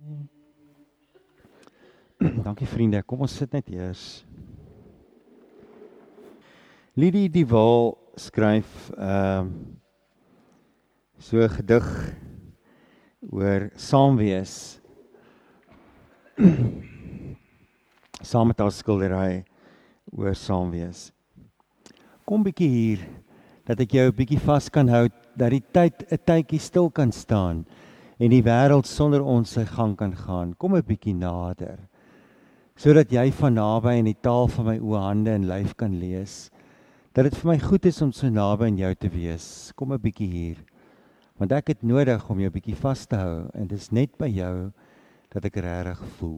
Dankie vriende, kom ons sit net eers. Lidie die Waal skryf so 'n gedig oor saamwees. Saam met haar skildery oor saamwees. Kom bietjie hier, dat ek jou 'n bietjie vas kan hou, dat die tyd 'n tydjie stil kan staan en die wêreld sonder ons sy gang kan gaan. Kom 'n bietjie nader, sodat jy van naby in die taal van my oë, hande en lyf kan lees, dat dit vir my goed is om so naby aan jou te wees. Kom 'n bietjie hier, want ek het nodig om jou bietjie vas te hou, en dit is net by jou dat ek regtig voel.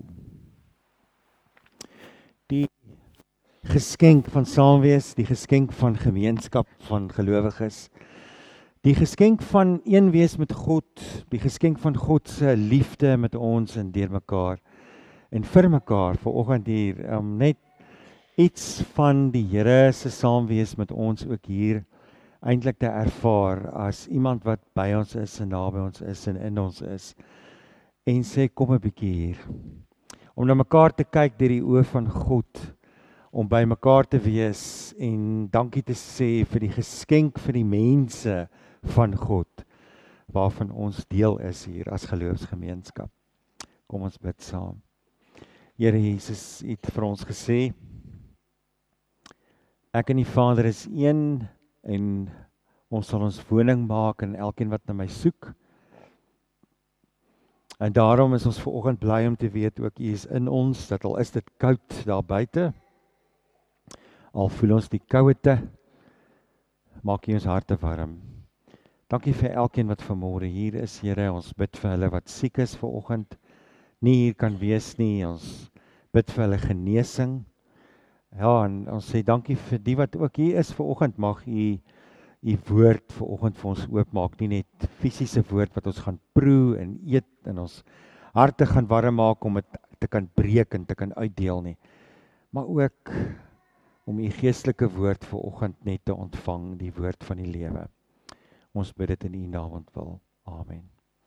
Die geskenk van saamwees, die geskenk van gemeenskap van gelowiges, die geskenk van een wees met God, die geskenk van God se liefde met ons en deur mekaar en vir mekaar vanoggend hier, net iets van die Here se saamwees met ons ook hier eintlik te ervaar as iemand wat by ons is en naby ons is en in ons is, en sê kom 'n bietjie hier, om na mekaar te kyk deur die oë van God, om by mekaar te wees en dankie te sê vir die geskenk vir die mense van God, waarvan ons deel is hier as geloofsgemeenskap. Kom ons bid saam. Here Jesus, U het vir ons gesê, ek en die Vader is een, en ons sal ons woning maak in elkeen wat na my soek. En daarom is ons vanoggend bly om te weet ook U is in ons, dat al is dit koud daar buite, al voel ons die kouete, maak U ons harte warm. Dankie vir elkeen wat vanmôre hier is, Here. Ons bid vir hulle wat siek is vanoggend, nie hier kan wees nie. Ons bid vir hulle genesing. Ja, en ons sê dankie vir die wat ook hier is vanoggend. Mag U woord vanoggend vir ons oopmaak, nie net fisiese woord wat ons gaan proe en eet en ons harte gaan warm maak om dit te kan breek en te kan uitdeel nie, maar ook om U geestelike woord vanoggend net te ontvang, die woord van die lewe. Ons bid dit in U naam ontwil. Amen.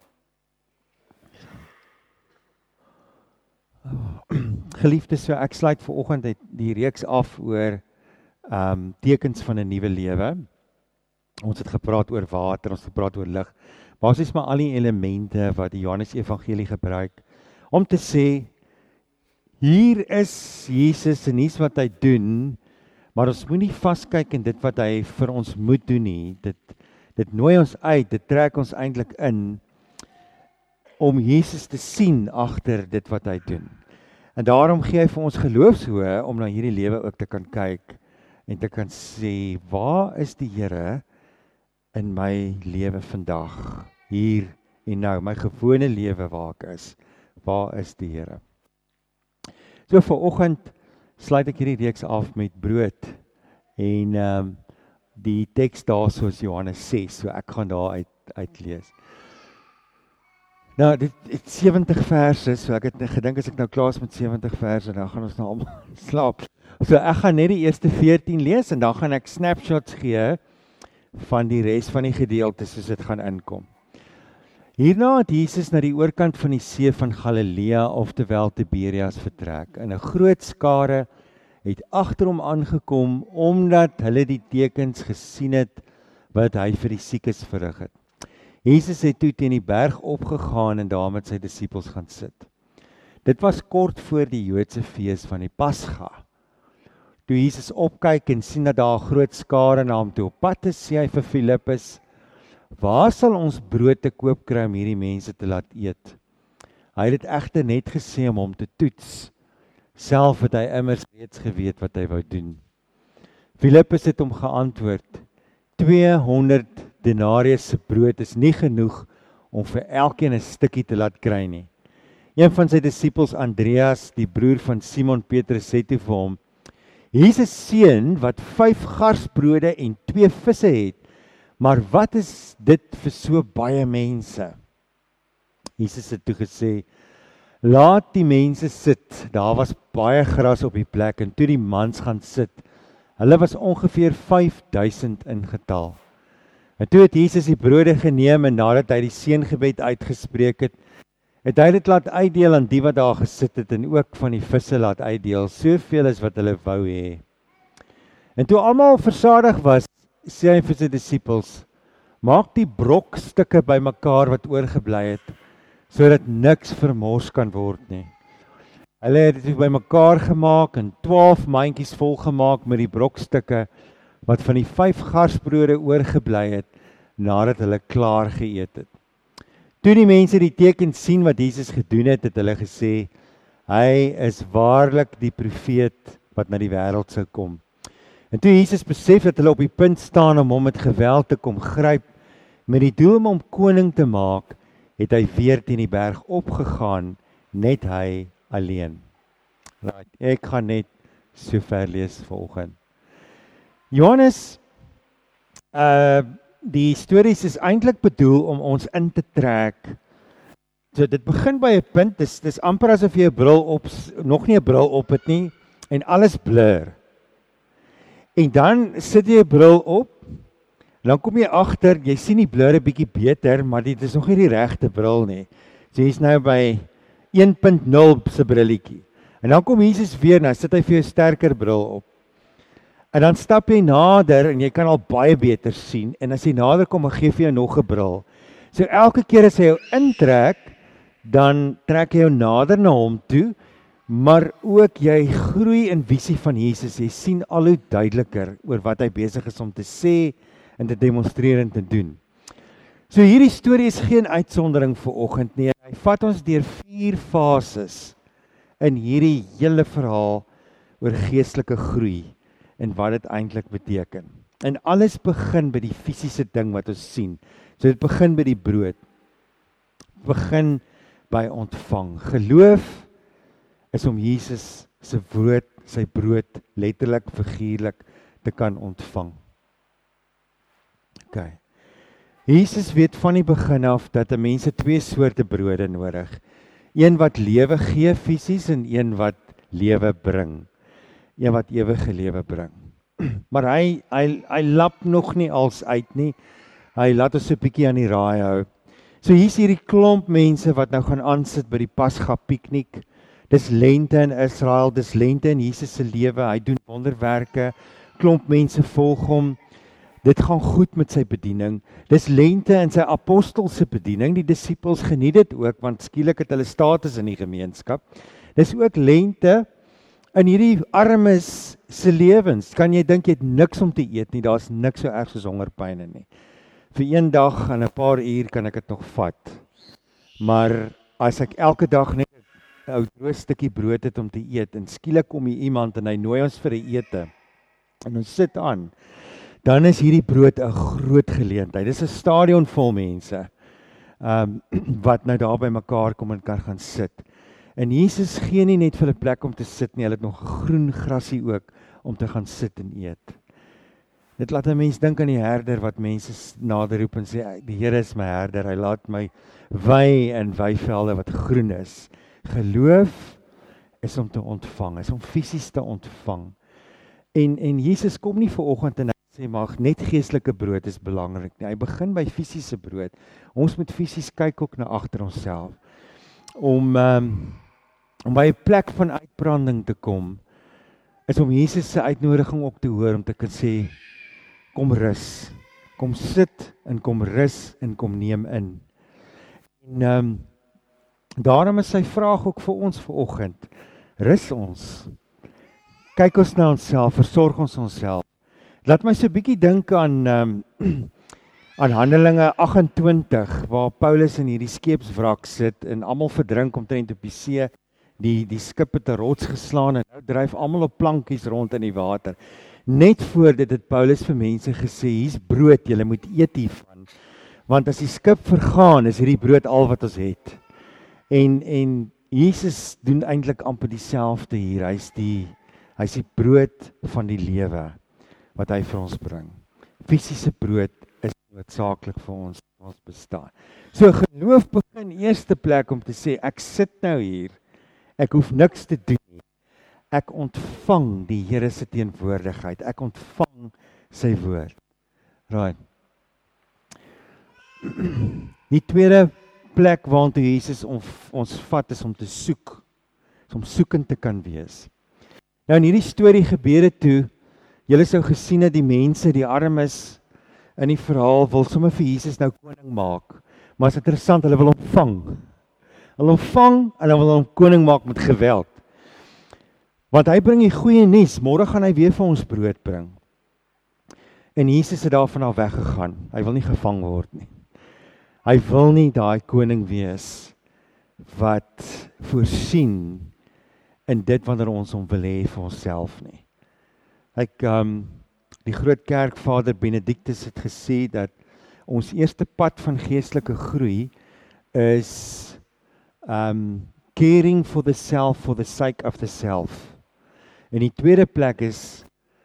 Geliefdes, so ek sluit vanoggend die reeks af oor tekens van 'n nuwe lewe. Ons het gepraat oor water, ons het gepraat oor lig. Basies maar al die elemente wat die Johannes Evangelie gebruik om te sê, hier is Jesus en hier's wat hy doen, maar ons moenie vaskyk in dit wat hy vir ons moet doen nie. Dit nooi ons uit, dit trek ons eintlik in om Jesus te sien agter dit wat hy doen. En daarom gee hy vir ons geloofsoë om na hierdie lewe ook te kan kyk en te kan sê, waar is die Here in my lewe vandag, hier en nou, my gewone lewe waar ek is, waar is die Here? So vanoggend sluit ek hierdie reeks af met brood, en die teks daar soos Johannes 6, so ek gaan daar uitlees. Nou, dit 70 verse, so ek het gedink as ek nou klaar is met 70 verse, dan gaan ons nou almal slaap. So ek gaan net die eerste 14 lees, en dan gaan ek snapshots gee van die res van die gedeeltes soos dit gaan inkom. Hierna het Jesus na die oorkant van die see van Galilea, oftewel Tiberias, vertrek, en 'n groot skare het agter hom aangekom, omdat hulle die tekens gesien het wat hy vir die siekes verrig het. Jesus het toe teen die berg opgegaan en daar met sy disippels gaan sit. Dit was kort voor die Joodse fees van die Pasga. Toe Jesus opkyk en sien dat daar 'n groot skare na hom toe op pad is, sê hy vir Filippus, waar sal ons brood te koop kry om hierdie mense te laat eet? Hy het dit egter net gesê om hom te toets. Self het hy immers reeds geweet wat hy wou doen. Filippus het hom geantwoord, 200 denarius se brood is nie genoeg om vir elkeen 'n stukkie te laat kry nie. Een van sy disippels, Andreas, die broer van Simon Petrus, sê toe vir hom, hier's 'n seun wat 5 garsbrode en 2 visse het, maar wat is dit vir so baie mense? Jesus het toe gesê, laat die mense sit. Daar was baie gras op die plek, en toe die mans gaan sit, hulle was ongeveer 5000 in getal. En toe het Jesus die brode geneem, en nadat hy die seëngebed uitgespreek het, het hy dit laat uitdeel aan die wat daar gesit het en ook van die visse laat uitdeel, soveel as wat hulle wou hê. En toe almal versadig was, sê hy vir sy disippels, maak die brokstukke bymekaar wat oorgebly het, sodat niks vermors kan word nie. Hulle het dit bymekaar gemaak en 12 mandjies volgemaak met die brokstukke wat van die 5 garsbrode oorgebly het, nadat hulle klaar geëet het. Toe die mense die teken sien wat Jesus gedoen het, het hulle gesê, hy is waarlik die profeet wat na die wêreld sou kom. En toe Jesus besef dat hulle op die punt staan om hom met geweld te kom gryp, met die doel om hom koning te maak, het hy weer teen die berg opgegaan, net hy alleen. Right, ek gaan net so ver lees vanoggend. Johannes, die stories is eintlik bedoel om ons in te trek. So dit begin by 'n punt, dis amper asof jy 'n bril op, nog nie 'n bril op het nie, en alles blur. En dan sit jy 'n bril op, dan kom jy agter, jy sien die blur 'n bietjie beter, maar dit is nog nie die regte bril nie. So jy's nou by 1.0 se brilletjie. En dan kom Jesus weer, nou sit hy vir jou 'n sterker bril op. En dan stap jy nader en jy kan al baie beter sien, en as jy nader kom, dan gee hy jou nog 'n bril. So elke keer as hy jou intrek, dan trek hy jou nader na hom toe, maar ook jy groei in visie van Jesus. Jy sien al hoe duideliker oor wat hy besig is om te sê en te demonstreer en te doen. So hierdie storie is geen uitsondering vir oggend nie. Hy vat ons deur 4 fases in hierdie hele verhaal oor geestelike groei en wat dit eintlik beteken. En alles begin by die fisiese ding wat ons sien. So dit begin by die brood. Begin by ontvang. Geloof is om Jesus se woord, sy brood letterlik, figuurlik te kan ontvang. OK. Jesus weet van die begin af dat 'n mens 2 soorte brode nodig. Een wat lewe gee fisies en een wat lewe bring. Een wat ewige lewe bring. Maar hy lap nog nie als uit nie. Hy laat ons 'n bietjie aan die raai hou. So hier's hierdie klomp mense wat nou gaan aansit by die Pasga piknik. Dis lente in Israel, dis lente in Jesus se lewe. Hy doen wonderwerke. Klomp mense volg hom. Dit gaan goed met sy bediening. Dis lente in sy apostelse bediening. Die disippels geniet dit ook, want skielik het hulle status in die gemeenskap. Dis ook lente in hierdie armes se lewens. Kan jy dink jy het niks om te eet nie, daar's niks so erg soos hongerpyne nie. Vir een dag en 'n paar uur kan ek dit nog vat. Maar as ek elke dag net 'n ou droë stukkie brood het om te eet, en skielik kom hier iemand en hy nooi ons vir 'n ete, en ons sit aan, dan is hierdie brood 'n groot geleentheid. Dis 'n stadion vol mense wat nou daar by mekaar kom en kan gaan sit. En Jesus gee nie net vir hulle plek om te sit nie, hulle het nog groen grasie ook om te gaan sit en eet. Dit laat 'n mens dink aan die herder wat mense nader roep en sê, die Here is my herder, hy laat my wei in weivelde wat groen is. Geloof is om te ontvang, is om fisies te ontvang. En Jesus kom nie vir oggend en hy sê, maar net geestelike brood is belangrik nie. Hy begin by fisiese brood. Ons moet fisies kyk ook na agter onsself. Om by 'n plek van uitbranding te kom, is om Jesus se uitnodiging ook te hoor, om te kan sê, kom rus, kom sit en kom rus en kom neem in. En daarom is sy vraag ook vir ons vanoggend, rus ons, kyk ons na onsself, versorg ons onsself. Laat my so 'n bietjie dink aan Handelinge 28, waar Paulus in hierdie skeepswrak sit en almal verdrink omtrent op die see. Die skip het 'n rots geslaan en nou dryf almal op plankies rond in die water. Net voor dit het Paulus vir mense gesê, hier's brood, julle moet eet hiervan. Want as die skip vergaan, is hierdie brood al wat ons het. En Jesus doen eintlik amper dieselfde hier. Hy's die brood van die lewe wat hy vir ons bring. Fisiese brood is noodsaaklik vir ons bestaan. So geloof begin eerste plek om te sê, ek sit nou hier, ek hoef niks te doen nie. Ek ontvang die Here se teenwoordigheid, ek ontvang sy woord. Right. Die tweede plek waartoe Jesus ons vat is om te soek, om soekend te kan wees. Nou in hierdie storie gebeur dit toe, julle sou gesien het die mense, die armes in die verhaal wil sommer vir Jesus nou koning maak. Maar is interessant, hulle wil hom vang. Hulle vang en hulle wil hom koning maak met geweld. Want hy bring die goeie nuus, môre gaan hy weer vir ons brood bring. En Jesus het daarvan af weggegaan. Hy wil nie gevang word nie. Hy wil nie daai koning wees wat voorsien in dit wanneer ons hom wil hê vir onsself nie. Die groot kerkvader Benedictus het gesê dat ons eerste pad van geestelike groei is caring for the self for the sake of the self. En die tweede plek is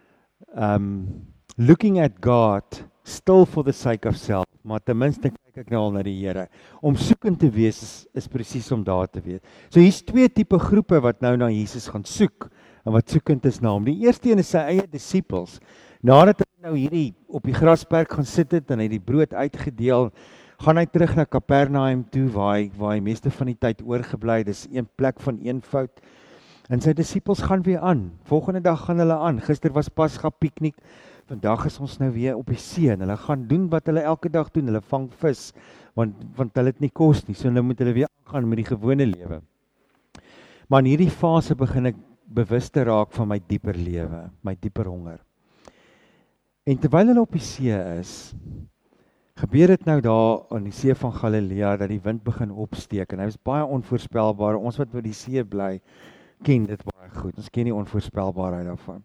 looking at God still for the sake of self. Maar ten minste kyk ek nou al na die Here. Om soekend te wees is presies om daar te wees. So hier's twee tipe groepe wat nou na Jesus gaan soek en wat soekend is na hom. Die eerste een is sy eie disippels. Nadat hy nou hierdie op die grasperk gaan sit het en hy die brood uitgedeel, gaan hy terug na Kapernaum toe waar hy meeste van die tyd oorgebly. Dis een plek van eenvoud. En sy disippels gaan weer aan. Volgende dag gaan hulle aan. Gister was Pasga piknik. Vandag is ons nou weer op die see en hulle gaan doen wat hulle elke dag doen. Hulle vang vis want hulle het nie kos nie. So nou moet hulle weer aangaan met die gewone lewe. Maar in hierdie fase begin ek bewus te raak van my dieper lewe, my dieper honger. En terwyl hulle op die see is, gebeur dit nou daar aan die see van Galilea dat die wind begin opsteek en hy was baie onvoorspelbaar. Ons wat by die see bly, ken dit baie goed. Ons ken die onvoorspelbaarheid daarvan.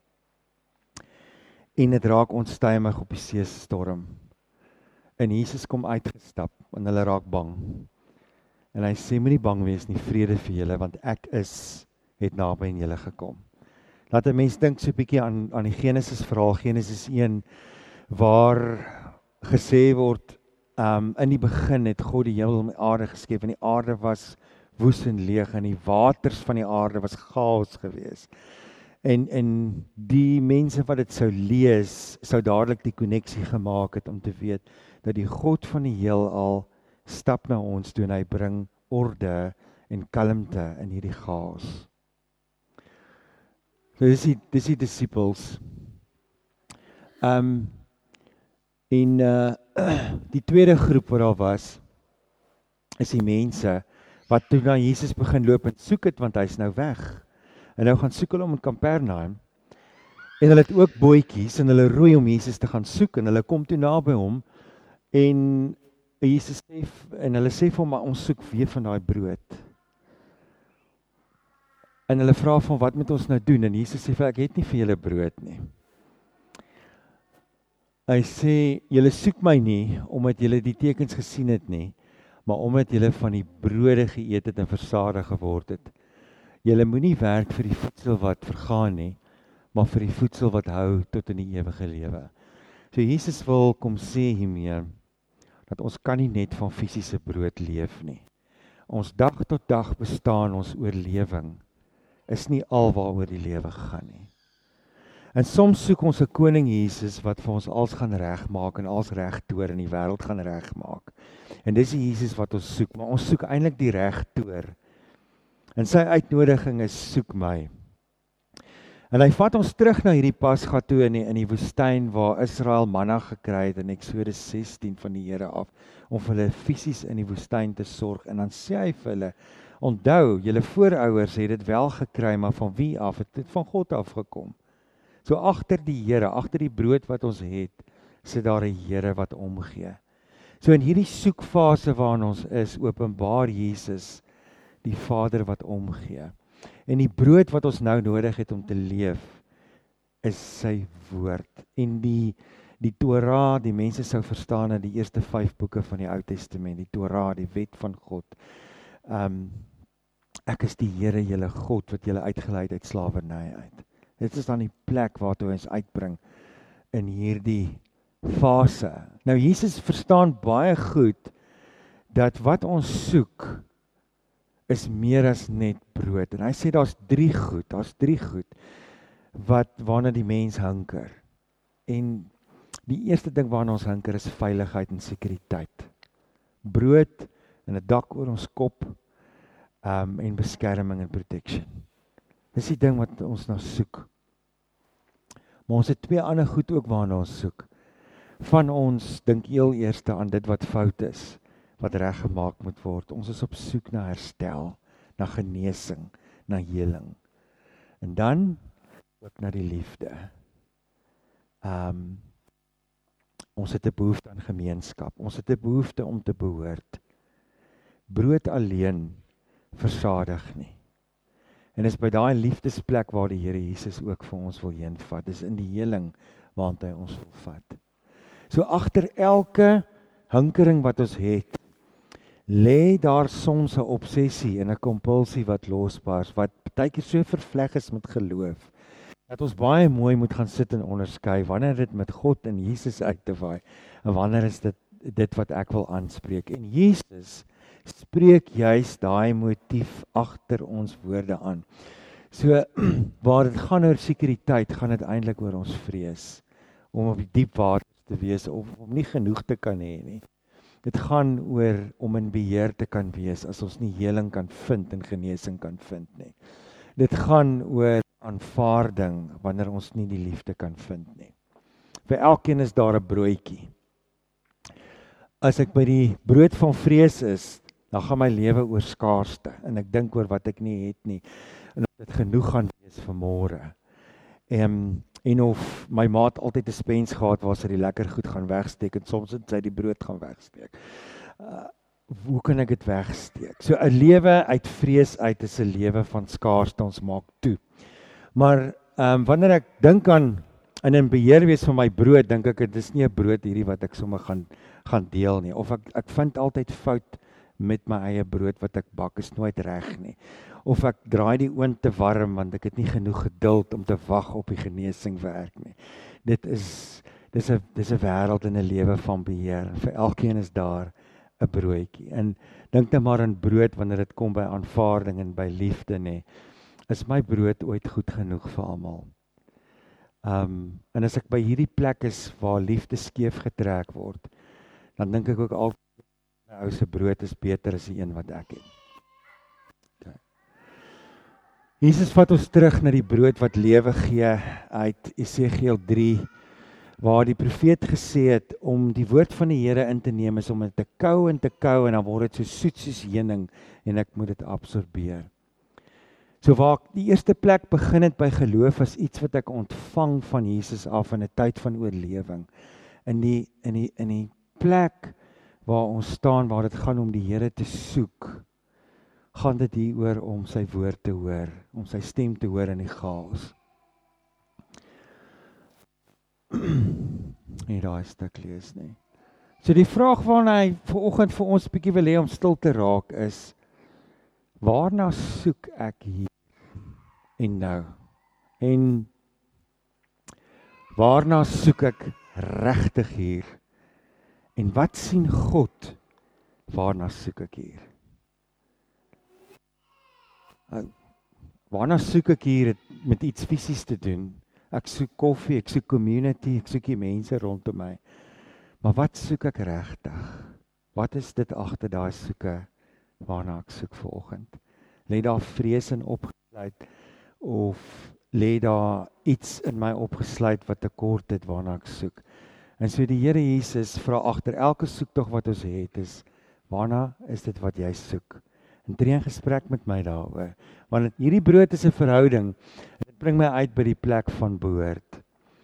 En dit raak onstuimig op die see storm. En Jesus kom uitgestap en hulle raak bang. En hy sê moenie bang wees nie, vrede vir julle want ek het naby aan julle gekom. Laat 'n mens dink so 'n bietjie aan die Genesis verhaal, Genesis 1 waar gesê word in die begin het God die hemel en die aarde geskep en die aarde was woes en leeg en die waters van die aarde was chaos geweest. En die mense wat dit sou lees, sou dadelik die koneksie gemaak het om te weet dat die God van die heelal stap na ons toe en hy bring orde en kalmte in hierdie chaos. So dis die disippels. Die tweede groep wat daar was, is die mense wat toe na Jesus begin loop en soek het, want hy's nou weg. En nou gaan soek hulle om in Kapernaum. En hulle het ook bootjies en hulle roei om Jesus te gaan soek en hulle kom toe naby hom en Jesus sê en hulle sê vir hom, maar ons soek weer van daai brood. En hulle vra van wat moet ons nou doen? En Jesus sê vir ek het nie vir julle brood nie. Hy sê, julle soek my nie omdat julle die tekens gesien het nie, maar omdat julle van die brode geëet het en versadig geword het. Julle moenie werk vir die voedsel wat vergaan nie, maar vir die voedsel wat hou tot in die ewige lewe. So Jesus wil kom sê hiermee, dat ons kan nie net van fisiese brood leef nie. Ons dag tot dag bestaan, ons oorlewing, is nie al waaroor die lewe gaan nie. En soms soek ons 'n koning Jesus wat vir ons alles gaan regmaak en alles regtoer in die wêreld gaan regmaak. En dis die Jesus wat ons soek, maar ons soek eintlik die regtoer. En sy uitnodiging is soek my. En hy vat ons terug na hierdie Pasga toe in die woestyn waar Israel manna gekry het in Eksodus 16 van die Here af om vir hulle fisies in die woestyn te sorg. En dan sê hy vir hulle, onthou, julle voorouers het dit wel gekry, maar van wie af? Het dit van God afgekom. So agter die Here, agter die brood wat ons het, sit daar 'n Here wat omgee. So in hierdie soekfase waarin ons is, openbaar Jesus die Vader wat omgee. En die brood wat ons nou nodig het om te leef, is sy woord. En die Torah, die mense sou verstaan in die eerste 5 boeke van die Ou Testament, die Torah, die wet van God. Ek is die Here, julle God, wat julle uitgelei het uit slawerny uit. Dit is dan die plek waartoe ons uitbring in hierdie fase. Nou Jesus verstaan baie goed dat wat ons soek is meer as net brood. En hy sê daar's drie goed waarna die mens hunker. En die eerste ding waarna ons hunker is veiligheid en sekuriteit. Brood en 'n dak oor ons kop, en beskerming en protection. Dis die ding wat ons nou soek. Maar ons het 2 ander goed ook waarna ons soek. Van ons dink heel eerste aan dit wat fout is, wat reggemaak moet word. Ons is op soek na herstel, na genesing, na heling. En dan ook na die liefde. Ons het 'n behoefte aan gemeenskap. Ons het 'n behoefte om te behoort. Brood alleen versadig nie. En dis by daai liefdesplek waar die Here Jesus ook vir ons wil heen vat. Dis in die heling waant hy ons wil vat. So agter elke hinkering wat ons het, lê daar soms 'n obsessie en 'n kompulsie wat losbars, wat baie keer so vervleg is met geloof, dat ons baie mooi moet gaan sit en onderskei wanneer dit met God en Jesus uit te waai, en wanneer is dit wat ek wil aanspreek. En Jesus spreek juis daai motief agter ons woorde aan. So waar dit gaan oor sekuriteit, gaan dit eintlik oor ons vrees om op die diep water te wees of om nie genoeg te kan hê nie. Dit gaan oor om in beheer te kan wees as ons nie heling kan vind en genesing kan vind nie. Dit gaan oor aanvaarding wanneer ons nie die liefde kan vind nie. Vir elkeen is daar 'n broodjie. As ek by die brood van vrees is, dan gaan my lewe oor skaarste en ek dink oor wat ek nie het nie en of dit genoeg gaan wees vir môre. En of my maat altyd 'n spens gehad waar sy die lekker goed gaan wegsteek en soms het sy die brood gaan wegsteek. Hoe kan ek dit wegsteek? So 'n lewe uit vrees uit is 'n lewe van skaarste, ons maak toe. Maar wanneer ek dink aan in beheer wees van my brood, dink ek dit is nie 'n brood hierdie wat ek sommer gaan deel nie. Of ek vind altyd fout met my eie brood wat ek bak, is nooit reg nie. Of ek draai die oond te warm want ek het nie genoeg geduld om te wag op die genesing werk nie. Dis 'n wêreld en 'n lewe van beheer. Vir elkeen is daar 'n broodjie. En dink net maar aan brood wanneer dit kom by aanvaarding en by liefde nê. Is my brood ooit goed genoeg vir almal? En as ek by hierdie plek is waar liefde skeef getrek word, dan dink ek ook altyd my ou se brood is beter as die een wat ek het. Okay. Jesus vat ons terug na die brood wat lewe gee uit Esegiel 3, waar die profeet gesê het om die woord van die Here in te neem is om dit te kou en dan word dit so soet soos heuning en ek moet dit absorbeer. So waar ek die eerste plek begin het by geloof as iets wat ek ontvang van Jesus af in 'n tyd van oorlewing. In die plek waar ons staan, waar dit gaan om die Here te soek, gaan dit hier oor om sy woord te hoor, om sy stem te hoor in die chaos. Nie daai stuk lees nie. So die vraag waarna hy vanoggend vir ons bietjie wil hê om stil te raak is, waarna soek ek hier en nou? En waarna soek ek regtig hier? En wat sien God? Waarna soek ek hier? Waarna soek ek hier met iets fisies te doen? Ek soek koffie, ek soek community, ek soek die mense rondom my. Maar wat soek ek regtig? Wat is dit agter daai soeke waarna ek soek vanoggend? Lê daar vrees in opgesluit of lê daar iets in my opgesluit wat tekort het waarna ek soek? En so die Here Jesus vra agter elke soektog wat ons het is, waarna is dit wat jy soek? En tree in gesprek met my daaroor. Want hierdie brood is 'n verhouding. En dit bring my uit by die plek van behoort.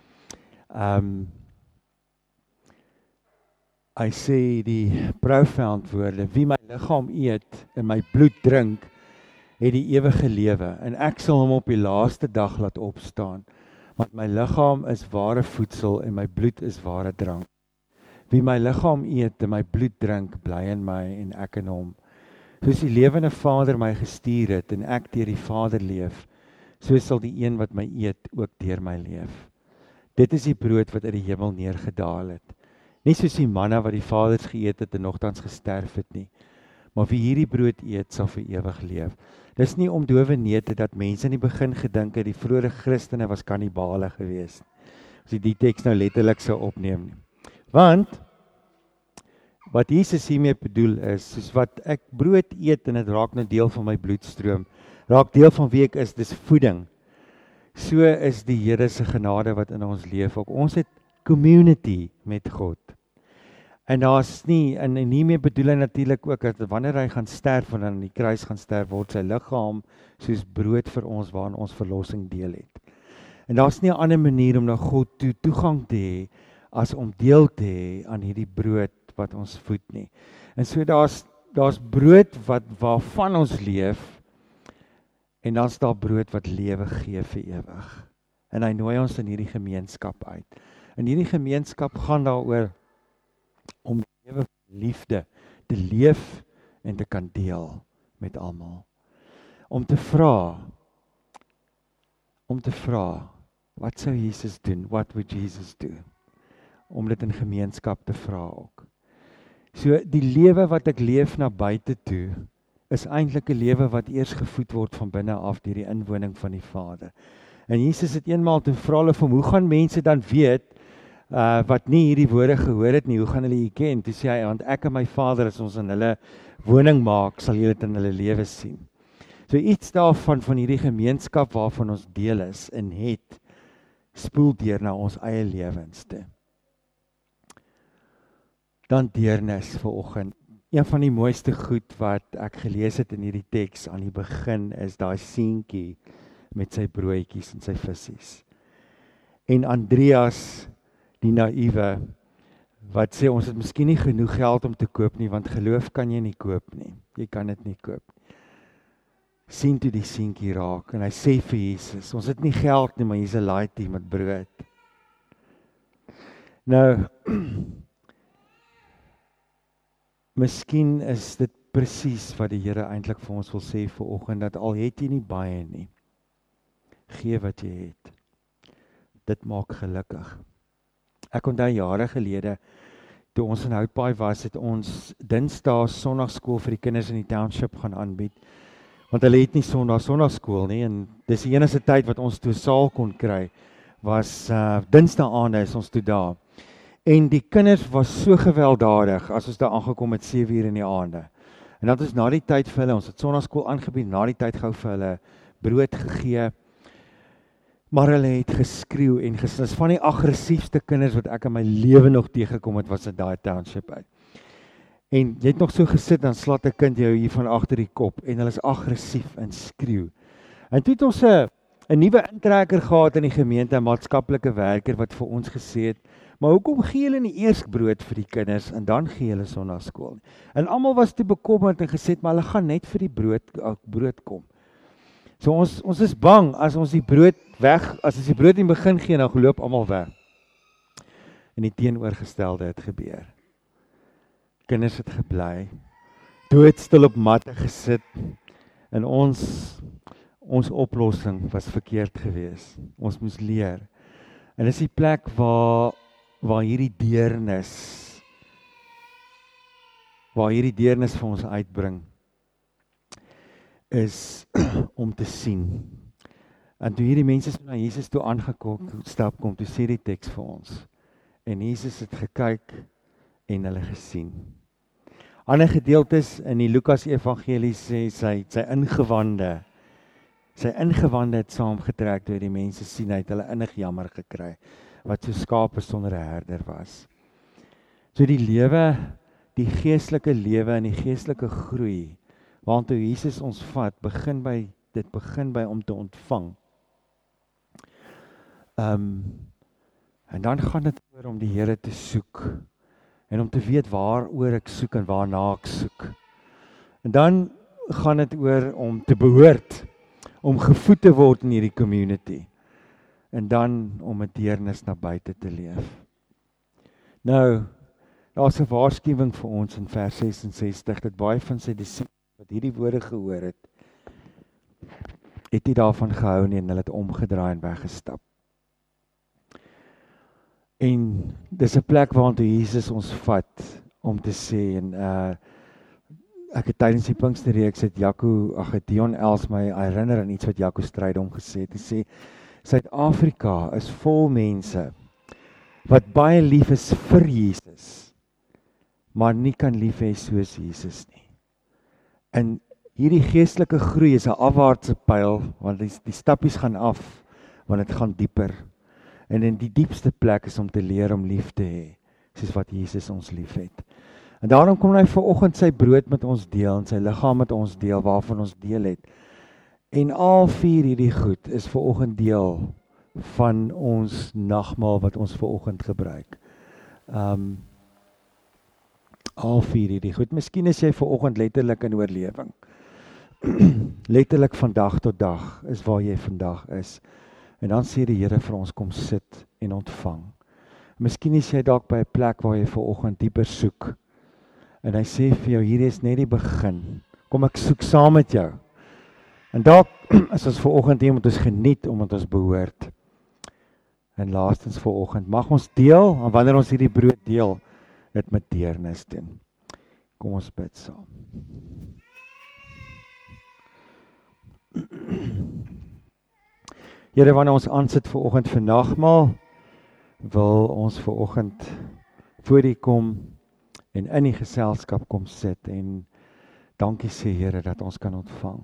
Hy sê die profound woorde, wie my liggaam eet en my bloed drink, het die ewige lewe. En ek sal hom op die laaste dag laat opstaan. Want my liggaam is ware voedsel en my bloed is ware drank. Wie my liggaam eet en my bloed drink, bly in my en ek in hom. Soos die lewende Vader my gestuur het en ek deur die Vader leef, so sal die een wat my eet ook deur my leef. Dit is die brood wat uit die hemel neergedaal het. Nie soos die manna wat die vaders geëet het en nogtans gesterf het nie, maar wie hierdie brood eet sal vir ewig leef. Dis nie om dowe neete dat mense in die begin gedink het die vroeë Christene was kannibale geweest. As jy die teks nou letterlik sou opneem nie. Want Wat Jesus hiermee bedoel is, soos wat ek brood eet en dit raak nou deel van my bloedstroom, raak deel van wie ek is, dis voeding. So is die Here se genade wat in ons leef ook. Ons het community met God. En daar's nie, en hiermee bedoel hy natuurlik ook dat wanneer hy gaan sterf en aan die kruis gaan sterf, word sy liggaam soos brood vir ons waarin ons verlossing deel het. En daar's nie 'n ander manier om na God toegang te hê as om deel te hê aan hierdie brood wat ons voed nie. En so daar's brood waarvan ons leef, en dan's daar brood wat lewe gee vir ewig. En hy nooi ons in hierdie gemeenskap uit. En hierdie gemeenskap gaan daaroor om die lewe van liefde te leef en te kan deel met almal. Om te vra, wat sou Jesus doen? What would Jesus do? Om dit in gemeenskap te vra ook. So die lewe wat ek leef na buite toe, is eintlik 'n lewe wat eers gevoed word van binne af deur die inwoning van die Vader. En Jesus het eenmaal toe vra hulle van, hoe gaan mense dan weet, wat nie hierdie woorde gehoor het nie, hoe gaan hulle U ken? Toe sê hy, want ek en my Vader, as ons in hulle woning maak, sal julle dit in hulle lewe sien. So iets daarvan, van hierdie gemeenskap waarvan ons deel is en het, spoel deur na ons eie lewens toe. Dan deernis vanoggend. Een van die mooiste goed wat ek gelees het in hierdie teks aan die begin is daai seentjie met sy broodjies en sy visse. En Andreas, die naïewe, wat sê ons het miskien nie genoeg geld om te koop nie, want geloof kan jy nie koop nie. Jy kan dit nie koop. Sien toe die seentjie raak en hy sê vir Jesus, ons het nie geld nie, maar hier's 'n laaitjie met brood. Nou, miskien is dit presies wat die Here eintlik vir ons wil sê vanoggend, dat al het jy nie baie nie, gee wat jy het. Dit maak gelukkig. Ek onthou jare gelede, toe ons in Houtpaai was, het ons Dinsdae Sondagskool vir die kinders in die township gaan aanbied. Want hulle het nie Sondagskool nie, en dis die enigste tyd wat ons toe saal kon kry, was Dinsdae aande is ons toe daar. En die kinders was so gewelddadig, as ons daar aangekom het 7:00 in die aande. En dat is na die tyd vir hulle, ons het Sondagskool aangebied, na die tyd gou vir hulle brood gegee, maar hulle het geskreeu en dis van die aggressiefste kinders wat ek in my lewe nog teëgekom het, was dit daai township uit. En jy het nog so gesit, dan slaat 'n kind jou hier van agter die kop, en hulle is aggressief en skreeu. En toe het ons 'n nuwe intrekker gehad in die gemeente, 'n maatskaplike werker wat vir ons gesê het, maar hoekom gee julle nie eers brood vir die kinders en dan gee julle Sondagskool? En almal was te bekommerd en gesê, maar hulle gaan net vir die brood kom. So ons is bang as ons die brood as ons die brood in begin gee, dan loop almal weg. En die teenoorgestelde het gebeur. Kinders het gebly, doodstil op matte gesit, en ons oplossing was verkeerd geweest. Ons moes leer. En dis die plek waar hierdie deernis vir ons uitbring, is om te sien. En toe hierdie mense so na Jesus toe aangestap kom, toe sê die teks vir ons, en Jesus het gekyk en hulle gesien. Ander gedeeltes in die Lukas evangelie sê sy ingewande het saamgetrek toe die mense sien, hy het hulle innig jammer gekry, wat so skape sonder 'n herder was. So die lewe, die geestelike lewe en die geestelike groei, waartoe Jesus ons vat, begin by om te ontvang. En dan gaan dit oor om die Here te soek, en om te weet waaroor ek soek en waarna ek soek. En dan gaan dit oor om te behoort, om gevoed te word in hierdie community, en dan om 'n deernis na buite te leef. Nou, daar's 'n waarskuwing vir ons in vers 66, dat baie van sy disippels wat hierdie woorde gehoor het nie daarvan gehou nie, en hulle het omgedraai en weggestap. En dis 'n plek waartoe Jesus ons vat, om te sê, en ek het tydens die Pinksterreeks het Dion Els my herinner aan iets wat Jaco Strydom gesê het. Hy sê, Suid-Afrika is vol mense, wat baie lief is vir Jesus, maar nie kan lief hê soos Jesus nie. En hierdie geestelike groei is 'n afwaartse pyl, want die stappies gaan af, want dit gaan dieper. En in die diepste plek is om te leer om lief te hê, soos wat Jesus ons liefhet. En daarom kom hy vanoggend sy brood met ons deel en sy liggaam met ons deel waarvan ons deel het. En al 4 hierdie goed is vanoggend deel van ons nagmaal wat ons vanoggend gebruik. Al 4 hierdie goed. Miskien is jy vanoggend letterlik in oorlewing. Letterlik van dag tot dag is waar jy vandag is. En dan sê die Here vir ons kom sit en ontvang. Miskien is jy dalk by 'n plek waar jy vanoggend dieper soek. En hy sê vir jou, hierdie is net die begin. Kom ek soek saam met jou. En dalk is ons vanoggend hier moet ons geniet omdat ons behoort. En laastens vanoggend mag ons deel, en wanneer ons hierdie brood deel, dit met deernis doen. Kom ons bid saam. Here, wanneer ons aansit vanoggend vir nagmaal, wil ons vanoggend voor U kom en in die geselskap kom sit en dankie sê Here dat ons kan ontvang.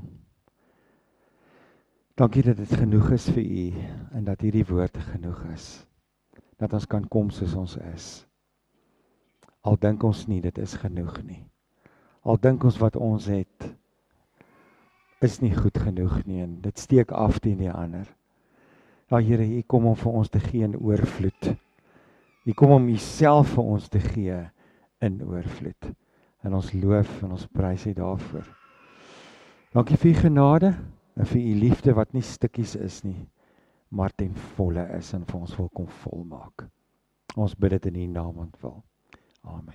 Dankie dat dit genoeg is vir U en dat hierdie woord genoeg is. Dat ons kan kom soos ons is. Al dink ons nie dit is genoeg nie. Al dink ons wat ons het is nie goed genoeg nie en dit steek af teen die ander. Ja Here, U kom om vir ons te gee in oorvloed. U kom om Uself vir ons te gee in oorvloed. En ons loof en ons prys U daarvoor. Dankie vir U genade en vir U liefde wat nie stukkies is nie, maar ten volle is en vir ons wil kom volmaak. Ons bid dit in U naam ontwil. Amen.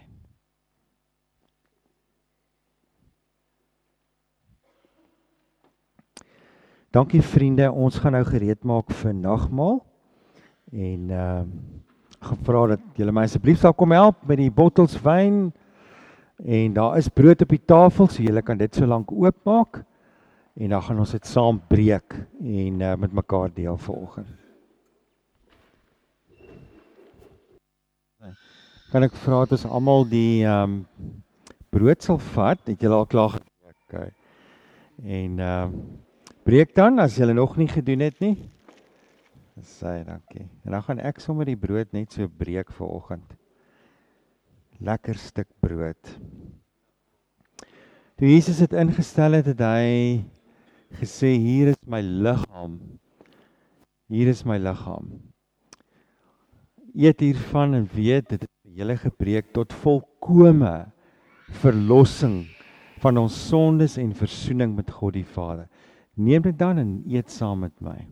Dankie vriende, ons gaan nou gereed maak vir nagmaal. En gevra dat julle my asseblief sal kom help met die bottels wyn. En daar is brood op die tafel, so julle kan dit so lank oopmaak. En dan gaan ons dit saam breek en met mekaar deel vanoggend. Kan ek vra dat ons almal die brood sal vat, het julle al klaar gebreek. Okay. En breek dan, as julle nog nie gedoen het nie. Sê, dankie. En dan gaan ek sommer die brood net so breek vanoggend. Lekker stuk brood. Toe Jesus het ingestel het hy gesê, hier is my liggaam. Hier is my liggaam. Eet hiervan en weet, dit het julle gebreek tot volkome verlossing van ons sondes en versoening met God die Vader. Neem dit dan en eet saam met my.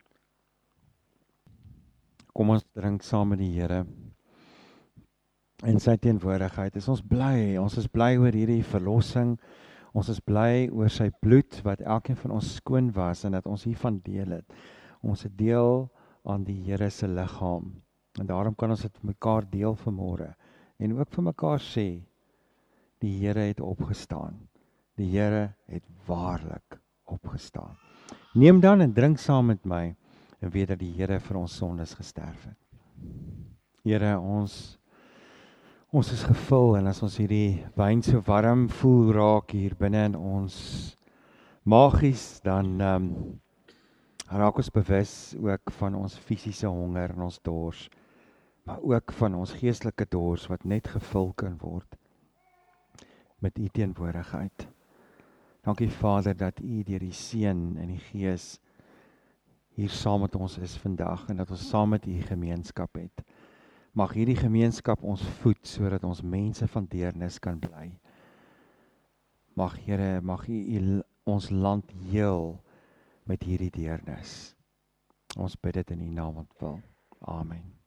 Kom ons drink saam met die Here. In sy teenwoordigheid is ons is bly oor hierdie verlossing, ons is bly oor sy bloed wat elkeen van ons skoon was en dat ons hiervan deel het. Ons het deel aan die Here se liggaam en daarom kan ons dit vir mekaar deel vanmôre en ook vir mekaar sê, die Here het opgestaan, die Here het waarlik opgestaan. Neem dan en drink saam met my en weet dat die Here vir ons sondes gesterf het. Here, ons is gevul en as ons hierdie wyn so warm voel raak hier binne in ons magies, dan raak ons bewus ook van ons fisiese honger en ons dors, maar ook van ons geestelike dors wat net gevul kan word met U teenwoordigheid. Dankie Vader dat U deur die Seun en die Gees hier saam met ons is vandag en dat ons saam met U gemeenskap het. Mag hierdie gemeenskap ons voed sodat ons mense van deernis kan bly. Mag Here, mag U ons land heel met hierdie deernis. Ons bid dit in U naam ontwil. Amen.